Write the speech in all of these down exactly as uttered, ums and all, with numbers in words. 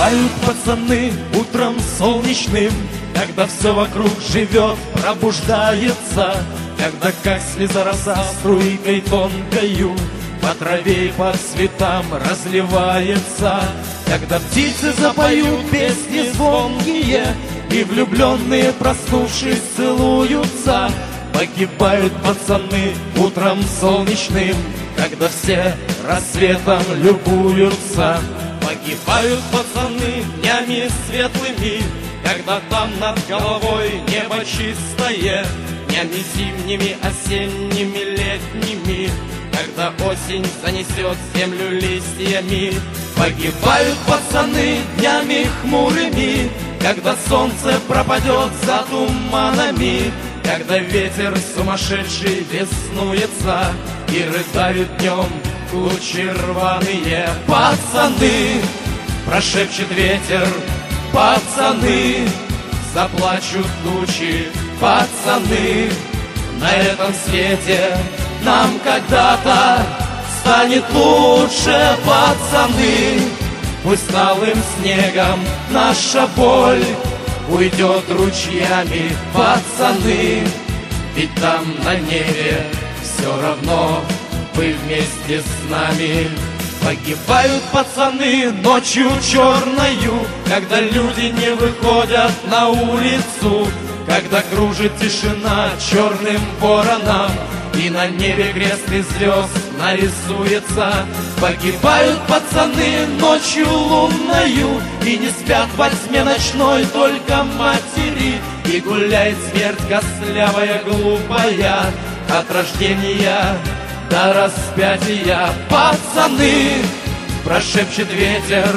Погибают пацаны утром солнечным, когда все вокруг живет, пробуждается, когда как слеза роса струйкой тонкою по траве и по цветам разливается, когда птицы запоют песни звонкие и влюбленные, проснувшись, целуются. Погибают пацаны утром солнечным, когда все рассветом любуются. Погибают пацаны днями светлыми, когда там над головой небо чистое, днями зимними, осенними, летними, когда осень занесет землю листьями. Погибают пацаны днями хмурыми, когда солнце пропадет за туманами, когда ветер сумасшедший беснуется и рыдают днем тучи рваные. Пацаны, прошепчет ветер, пацаны, заплачут тучи. Пацаны, на этом свете нам когда-то станет лучше. Пацаны, пусть талым снегом наша боль уйдет ручьями. Пацаны, ведь там на небе все равно вы вместе с нами. Погибают пацаны ночью черною, когда люди не выходят на улицу, когда кружит тишина черным вороном и на небе крест из звезд нарисуется. Погибают пацаны ночью лунною, и не спят во тьме ночной только матери, и гуляет смерть костлявая, глупая, от рождения до распятия. Пацаны, прошепчет ветер,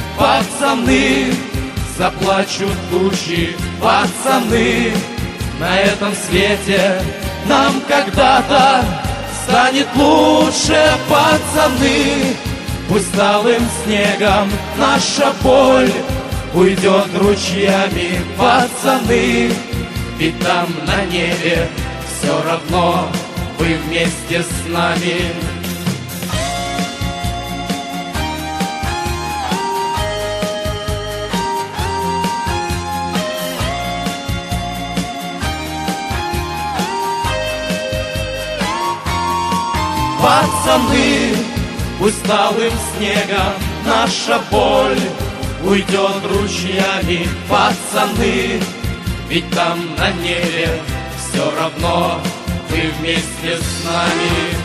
пацаны, заплачут тучи. Пацаны, на этом свете нам когда-то станет лучше. Пацаны, пусть талым снегом наша боль уйдет ручьями. Пацаны, ведь там на небе все равно вы вместе с нами. Пацаны, пусть талым снегом наша боль уйдет ручьями. Пацаны, ведь там на небе все равно вы вместе с нами.